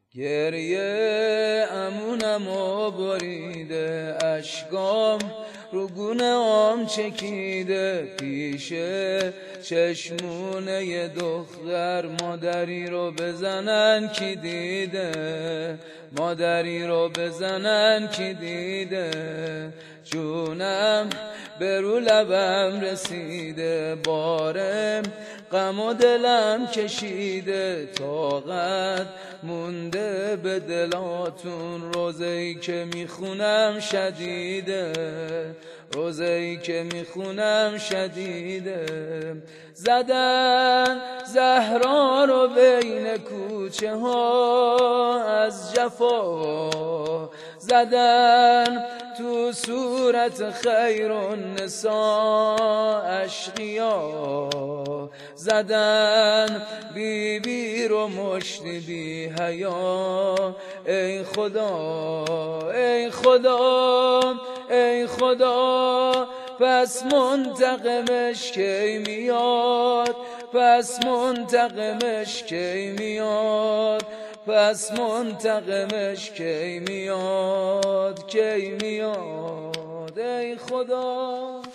گریه امونم و بریده، اشکام رو گونه‌ام چکیده، پیش چشمونه ی دختر مادری رو بزنن کی دیده، مادری رو بزنن کی دیده. جونم به رو لبم رسیده، بارم غم و دلم کشیده، طاقت مونده به دلاتون، روزه‌ای که میخونم شدیده، روزه‌ای که میخونم شدیده. زدن زهرا رو بین کوچه ها از جفا، زدن تو صورت خیر النساء اشقیا، زدن بی بی رو مشت بی حیا. ای خدا ای خدا ای خدا، پس منتقمش کی میاد، پس منتقمش کی میاد، پس منتقمش کی میاد، کی میاد. ای خدا